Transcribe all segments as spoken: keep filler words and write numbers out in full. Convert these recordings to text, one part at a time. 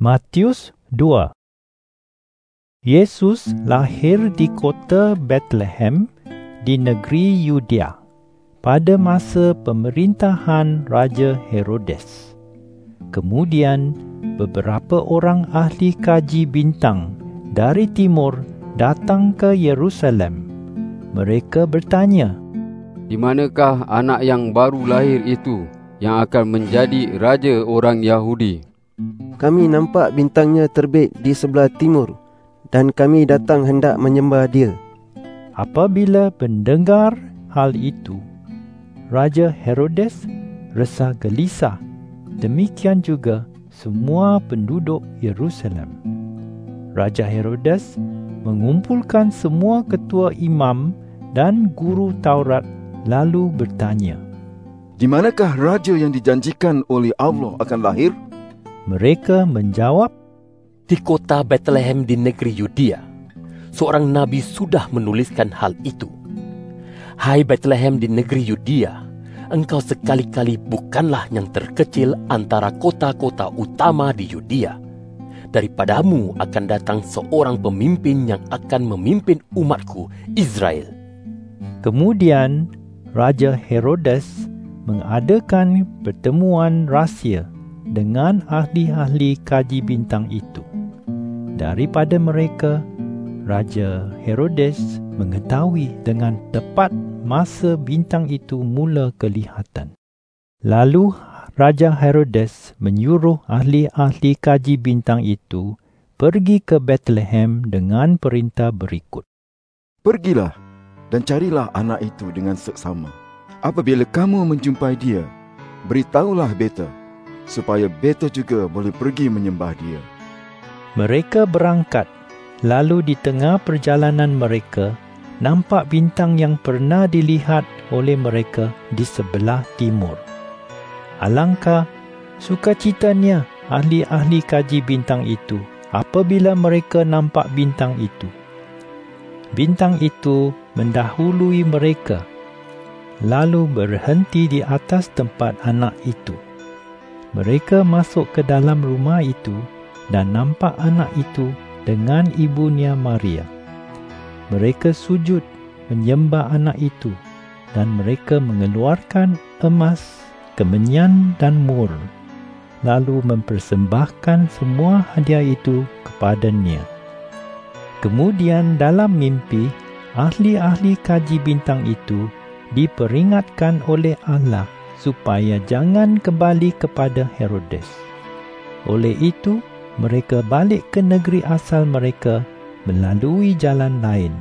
Matius dua. Yesus lahir di kota Bethlehem di negeri Yudea pada masa pemerintahan Raja Herodes. Kemudian beberapa orang ahli kaji bintang dari timur datang ke Yerusalem. Mereka bertanya, "Di manakah anak yang baru lahir itu yang akan menjadi raja orang Yahudi? Kami nampak bintangnya terbit di sebelah timur dan kami datang hendak menyembah dia." Apabila mendengar hal itu, Raja Herodes rasa gelisah. Demikian juga semua penduduk Yerusalem. Raja Herodes mengumpulkan semua ketua imam dan guru Taurat lalu bertanya, "Di manakah raja yang dijanjikan oleh Allah akan lahir?" Mereka menjawab, "Di kota Bethlehem di negeri Yudea, seorang nabi sudah menuliskan hal itu. Hai Bethlehem di negeri Yudea, engkau sekali-kali bukanlah yang terkecil antara kota-kota utama di Yudea. Daripadamu akan datang seorang pemimpin yang akan memimpin umatku Israel." Kemudian Raja Herodes mengadakan pertemuan rahsia dengan ahli-ahli kaji bintang itu. Daripada mereka, Raja Herodes mengetahui dengan tepat masa bintang itu mula kelihatan. Lalu Raja Herodes menyuruh ahli-ahli kaji bintang itu pergi ke Bethlehem dengan perintah berikut. "Pergilah dan carilah anak itu dengan seksama. Apabila kamu menjumpai dia, beritahulah beta, supaya beta juga boleh pergi menyembah dia." Mereka berangkat, lalu di tengah perjalanan mereka, nampak bintang yang pernah dilihat oleh mereka di sebelah timur. Alangkah sukacitanya ahli-ahli kaji bintang itu apabila mereka nampak bintang itu. Bintang itu mendahului mereka, lalu berhenti di atas tempat anak itu. Mereka masuk ke dalam rumah itu dan nampak anak itu dengan ibunya Maria. Mereka sujud menyembah anak itu dan mereka mengeluarkan emas, kemenyan dan mur, lalu mempersembahkan semua hadiah itu kepadanya. Kemudian dalam mimpi, ahli-ahli kaji bintang itu diperingatkan oleh Allah supaya jangan kembali kepada Herodes. Oleh itu, mereka balik ke negeri asal mereka melalui jalan lain.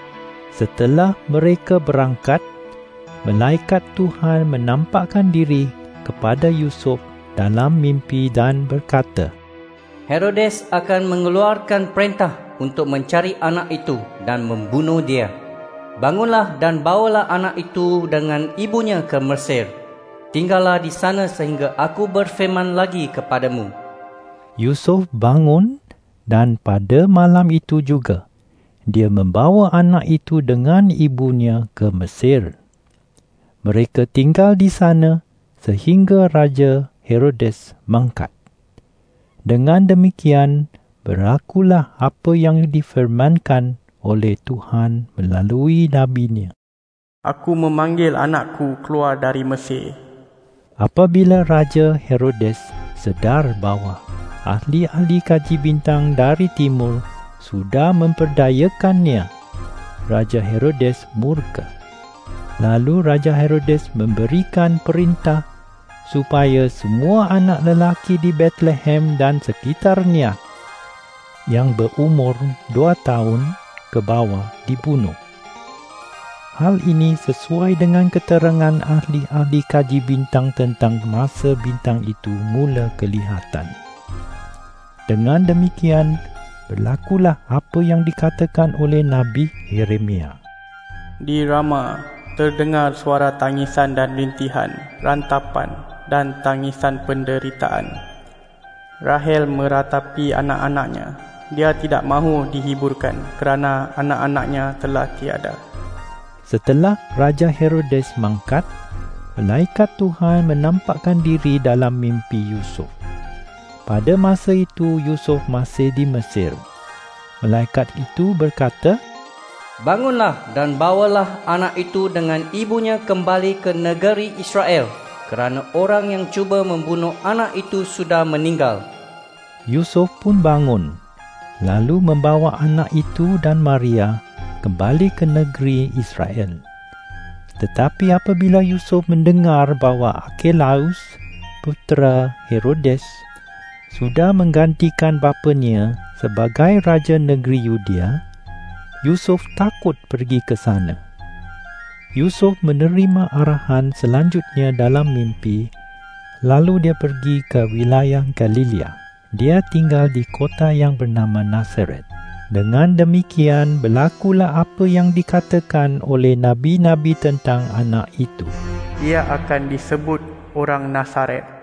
Setelah mereka berangkat, malaikat Tuhan menampakkan diri kepada Yusuf dalam mimpi dan berkata, "Herodes akan mengeluarkan perintah untuk mencari anak itu dan membunuh dia. Bangunlah dan bawalah anak itu dengan ibunya ke Mesir. Tinggallah di sana sehingga aku berfirman lagi kepadamu." Yusuf bangun dan pada malam itu juga dia membawa anak itu dengan ibunya ke Mesir. Mereka tinggal di sana sehingga Raja Herodes mangkat. Dengan demikian, berlakulah apa yang difirmankan oleh Tuhan melalui nabinya. "Aku memanggil anakku keluar dari Mesir." Apabila Raja Herodes sedar bahawa ahli-ahli kaji bintang dari timur sudah memperdayakannya, Raja Herodes murka. Lalu Raja Herodes memberikan perintah supaya semua anak lelaki di Bethlehem dan sekitarnya yang berumur dua tahun ke bawah dibunuh. Hal ini sesuai dengan keterangan ahli-ahli kaji bintang tentang masa bintang itu mula kelihatan. Dengan demikian, berlakulah apa yang dikatakan oleh Nabi Yeremia. "Di Rama terdengar suara tangisan dan rintihan, rantapan dan tangisan penderitaan. Rahel meratapi anak-anaknya. Dia tidak mahu dihiburkan kerana anak-anaknya telah tiada." Setelah Raja Herodes mangkat, malaikat Tuhan menampakkan diri dalam mimpi Yusuf. Pada masa itu Yusuf masih di Mesir. Malaikat itu berkata, "Bangunlah dan bawalah anak itu dengan ibunya kembali ke negeri Israel, kerana orang yang cuba membunuh anak itu sudah meninggal." Yusuf pun bangun, lalu membawa anak itu dan Maria kembali ke negeri Israel. Tetapi apabila Yusuf mendengar bahawa Archelaus, putera Herodes, sudah menggantikan bapanya sebagai raja negeri Yudea, Yusuf takut pergi ke sana. Yusuf menerima arahan selanjutnya dalam mimpi, lalu dia pergi ke wilayah Galilea. Dia tinggal di kota yang bernama Nazaret. Dengan demikian, berlakulah apa yang dikatakan oleh nabi-nabi tentang anak itu. Ia akan disebut orang Nazaret.